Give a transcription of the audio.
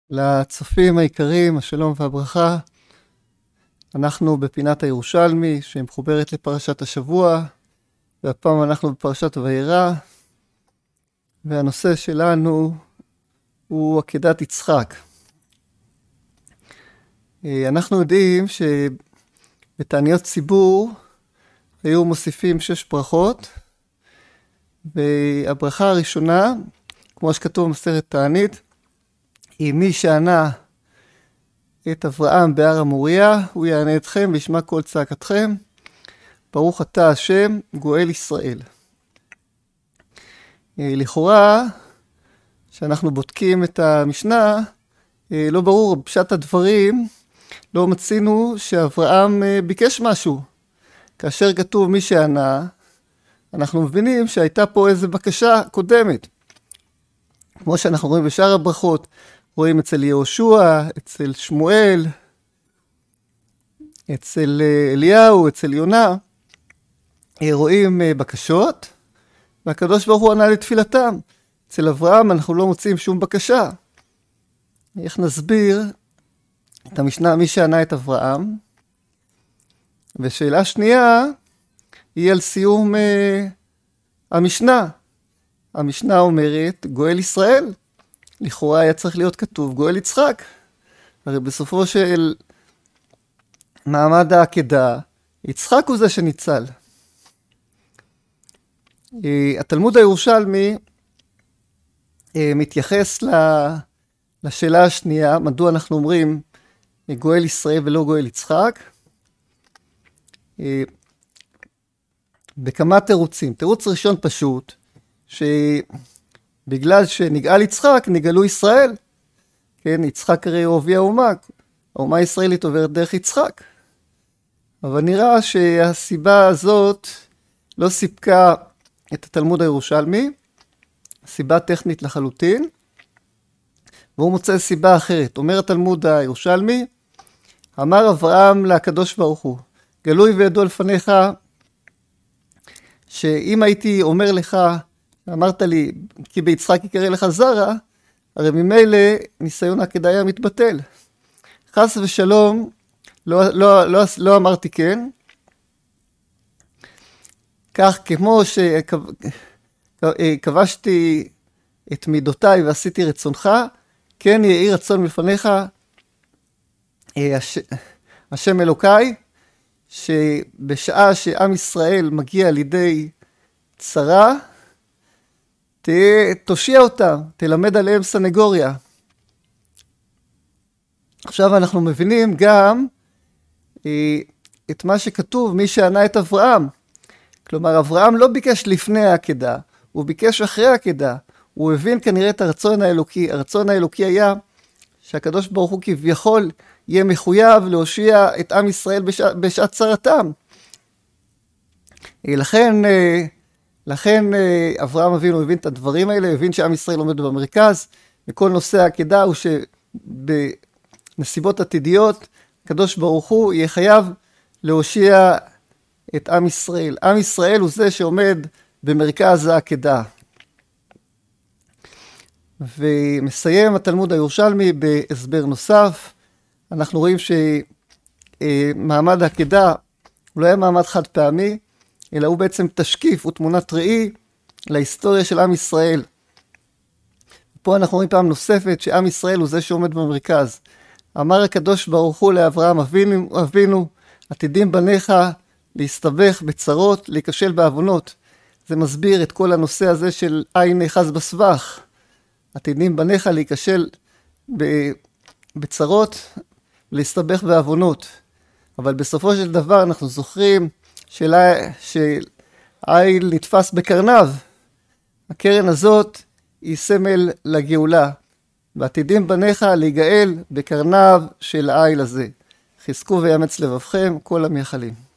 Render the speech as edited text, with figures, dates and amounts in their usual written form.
לצופים היקרים, השלום והברכה. אנחנו בפינת הירושלמי שמחוברת לפרשת השבוע, והפעם אנחנו בפרשת וירא, והנושא שלנו הוא עקדת יצחק. אנחנו יודעים שבתעניות ציבור היו מוסיפים 6 ברכות, והברכה הראשונה, כמו שכתוב במסכת תענית, היא מי שענה את אברהם בהר המוריה, הוא יענה אתכם וישמע כל צעקתכם. ברוך אתה השם גואל ישראל. לכאורה, שאנחנו בודקים את המשנה, לא ברור, בפשט הדברים, לא מצינו שאברהם ביקש משהו. כאשר כתוב מי שענה, אנחנו מבינים שהייתה פה איזו בקשה קודמת. כמו שאנחנו רואים בשאר הברכות, רואים אצל יהושע, אצל שמואל, אצל אליהו, אצל יונה, רואים בקשות, והקדוש ברוך הוא ענה לתפילתם. אצל אברהם אנחנו לא מוצאים שום בקשה. איך נסביר את המשנה מי שענה את אברהם? ושאלה שנייה היא על סיום המשנה. המשנה אומרת גואל ישראל. לכאורה היה צריך להיות כתוב גואל יצחק. הרי בסופו של מעמד העקדה, יצחק הוא זה שניצל. התלמוד הירושלמי מתייחס לשאלה השנייה, מדוע אנחנו אומרים גואל ישראל ולא גואל יצחק, בכמה תירוצים. תירוץ ראשון פשוט, שבגלל שנגאל יצחק, נגאלו ישראל. כן, יצחק הרי הוא אבי האומה. האומה הישראלית עוברת דרך יצחק. אבל נראה שהסיבה הזאת לא סיפקה את התלמוד הירושלמי, סיבה טכנית לחלוטין, והוא מוצא סיבה אחרת. אומר התלמוד הירושלמי, אמר אברהם לקדוש ברוך הוא, גלוי וידוע לפניך, שאם הייתי אומר לך, אמרת לי, כי ביצחק יקרא לך זרע, הרי ממילא ניסיון העקדה היה מתבטל. חס ושלום, לא אמרתי כן. כך כמו שכבשתי את מידותיי ועשיתי רצונך, כן יהי רצון מלפניך השם אלוקיי, שבשעה שעם ישראל מגיע לידי צרה, תושיע אותם, תלמד עליהם סנגוריה. עכשיו אנחנו מבינים גם את מה שכתוב, מי שענה את אברהם. כלומר, אברהם לא ביקש לפני העקדה, הוא ביקש אחרי העקדה. הוא הבין כנראה את הרצון האלוקי. הרצון האלוקי היה שהקדוש ברוך הוא כביכול יהיה מחויב להושיע את עם ישראל בשעת צרתם. לכן אברהם אבינו הבין את הדברים האלה, הבין שעם ישראל עומד במרכז, וכל נושא העקדה הוא שבנסיבות עתידיות, הקדוש ברוך הוא יהיה חייב להושיע את עם ישראל. עם ישראל הוא זה שעומד במרכז העקדה. ומסיים התלמוד הירושלמי בהסבר נוסף. אנחנו רואים שמעמד העקדה הוא לא היה מעמד חד פעמי, אלא הוא בעצם תשקיף ותמונת ראי להיסטוריה של עם ישראל. פה אנחנו רואים פעם נוספת שעם ישראל הוא זה שעומד במרכז. אמר הקדוש ברוך הוא לאברהם אבינו, עתידים בניך להסתבך בצרות, להיכשל בעוונות. זה מסביר את כל הנושא הזה של עין נאחז בסבך. עתידים בניך להיכשל בצרות, להסתבך בעוונות. אבל בסופו של דבר אנחנו זוכרים שעיל נתפס בקרניו. הקרן הזאת היא סמל לגאולה. ועתידים בניך להיגאל בקרניו של העיל הזה. חזקו ויאמץ לבבכם כל המייחלים.